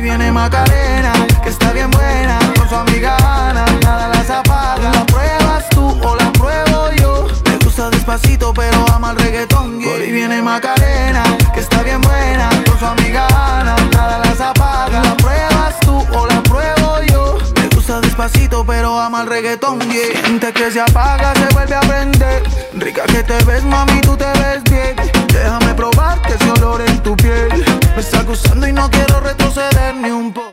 viene Macarena, que está bien buena, con su amiga Ana, nada las apaga. ¿La pruebas tú o la pruebo yo? Me gusta despacito pero ama el reggaetón, yeah. Por ahí viene Macarena, que está bien buena, con su amiga Ana, nada las apaga. ¿La pruebas tú o la pruebo yo? Me gusta despacito pero ama el reggaetón, yeah. Siente que se apaga, se vuelve a prender. Rica que te ves, mami, tú te ves